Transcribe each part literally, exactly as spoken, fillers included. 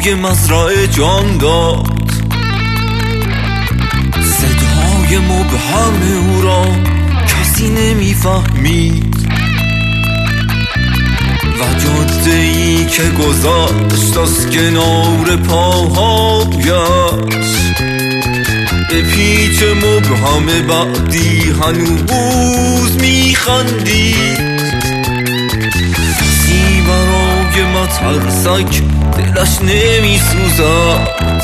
صحرای مزرعه جان داد. صدای مبهم او را کسی نمیفهمید و جاده ای که گذشت از کنار پاهایش به پیچ مبهم بعدی هنوز میخندید. کسی برای مترسک دلش نمیسوزد،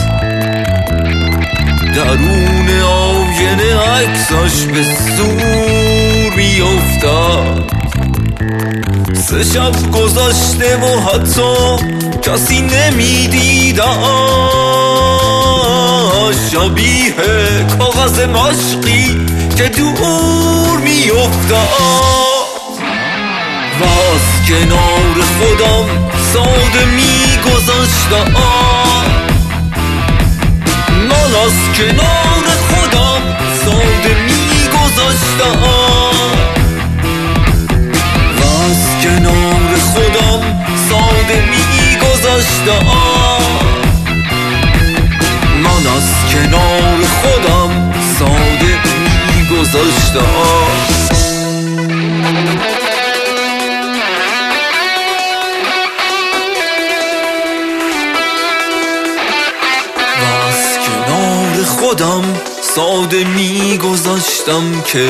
درون آینه عکسش به سور میافتد. سه شب گذشته و حتی کسی نمیدیدش، شبیه کاغذ مشقی که دور میافتد. و از کنار خودم ساده میگذشتم، من از کنار خودم ساده میگذشتم، و از کنار خودم ساده میگذشتم، من از کنار خودم ساده میگذشتم. خودم ساده میگذاشتم که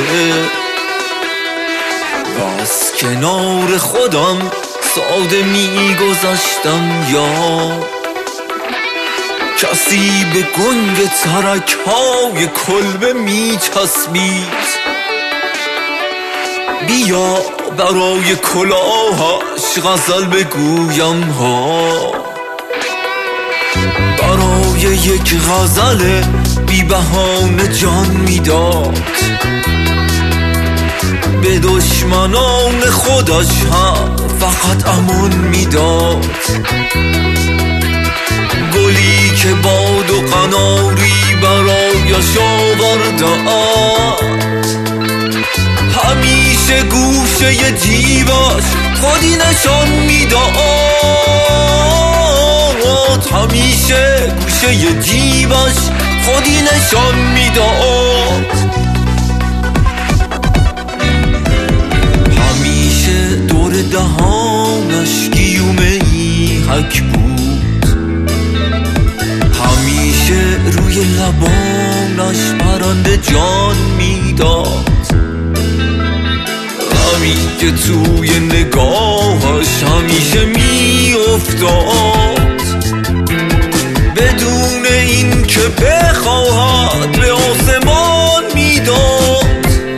از کنار خودم ساده میگذاشتم، یا کسی به گنگ ترک های کلبه میچسبید. بیا برای کلاهش غزل بگویم ها، برای یک غزل بی بهانه جان میداد. به دشمنان خودش هم فقط امان میداد. گلی که باد و قناری برایش آوردند، همیشه گوشه جیبش خودی نشان میداد، همیشه گوشه جیبش خودی نشان میداد. همیشه دور دهانش گیومه ای حک بود، همیشه روی لبانش پرنده جان میداد. همین که توی نگاهش همیشه میافتاد، بدون این که بخواهد به آسمان میداد.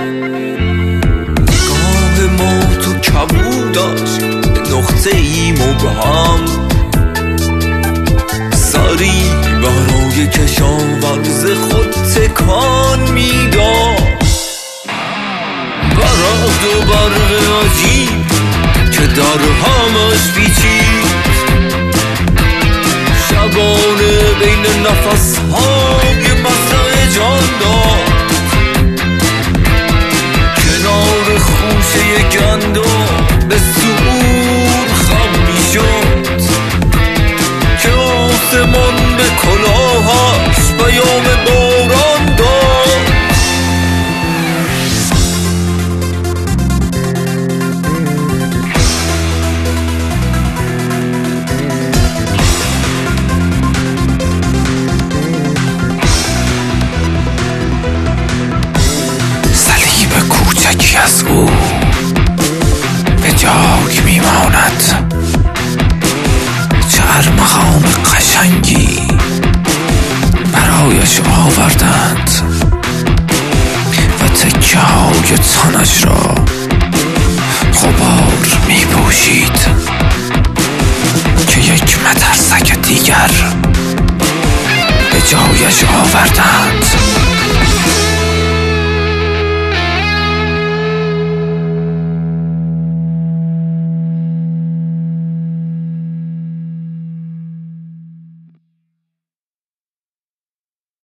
نگاه ما تو کبودش به نقطه ای مبهم، سری برای کشاورز خود تکان میداد. برات و برق عجیب که در همش پیچید، شبانه بین نفس های مزرعه جان داد. کنار خوشه گندم به سور خم می شد که آسمان به کلاهش پیام باران داد. از او به جاک میماند، چه ارمغان قشنگی برایش آوردند و تکه های تنش را غبار میپوشید.